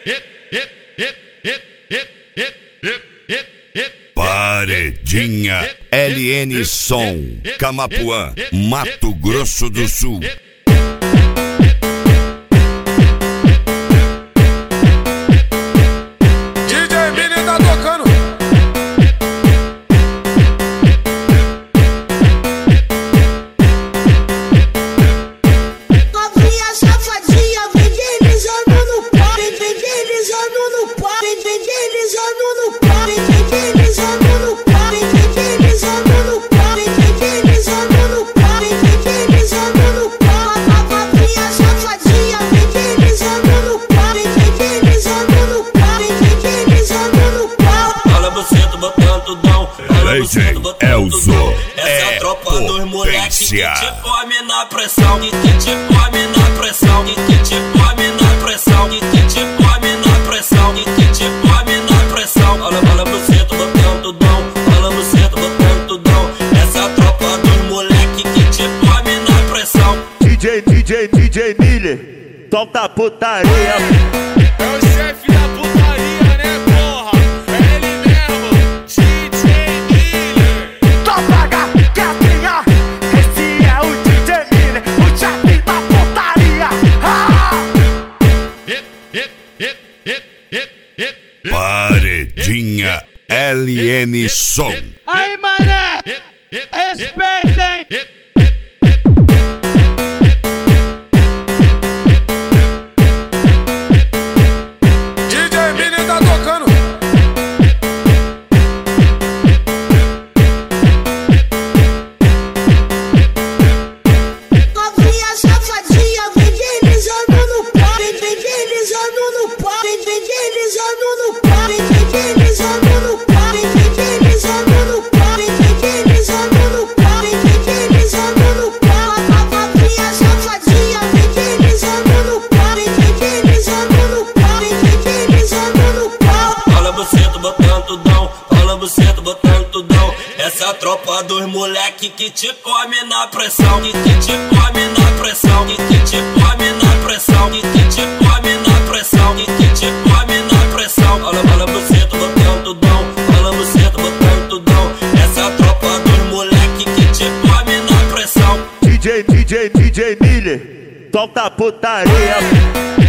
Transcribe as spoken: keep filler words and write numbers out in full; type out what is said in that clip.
Paredinha L N Som, Camapuã, Mato Grosso do Sul. D J Elzo é potência. Que te come na pressão, que te come na pressão, que te come na pressão, que te come na pressão, que te come na pressão. Olha, olha você, tô botando tudão. Olha você, tô botando tudão. Essa é a tropa dos moleque que te come na pressão. D J, D J, D J Miller, solta a putaria. É o chefe da putaria, né, porra? É ele mesmo, D J Miller. Topa gatinha, esse é o D J Miller, o chefe da putaria. Ah! Paredinha L N Som. Aí, mané, respeitem. Essa é a tropa dos moleque que te come na pressão, que te come na pressão, que te come na pressão, que te come na pressão, que te come na pressão. Olha, olha você, tô botando tudão. Olha você, tô botando tudão. Essa é a tropa dos moleque que te come na pressão. D J, D J, D J Miller, solta a putaria.